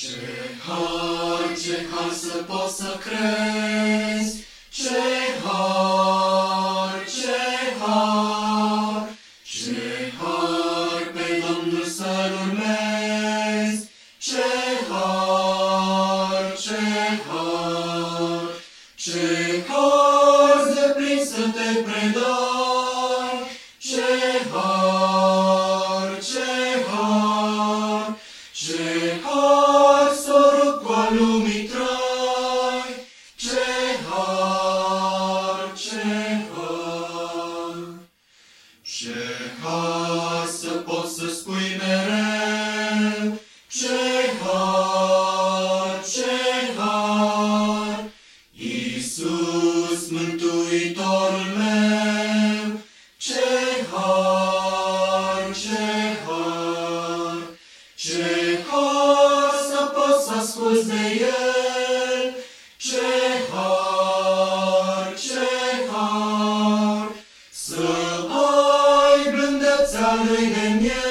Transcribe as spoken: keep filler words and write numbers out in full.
Ce har, ce har să poți să crezi, ce har, ce har, ce har pe Domnul să-L urmezi, ce har, ce har, ce har de plin să te predai, ce har, ce har, ce har să rup cu al lumii trai, ce har, ce har, ce har să poți să spui mereu, ce har, ce har, Iisus Mântuitorul meu, ce har, ce har, ce har să poți să asculți de El, ce har, ce har, să ai blândețea Lui de miel.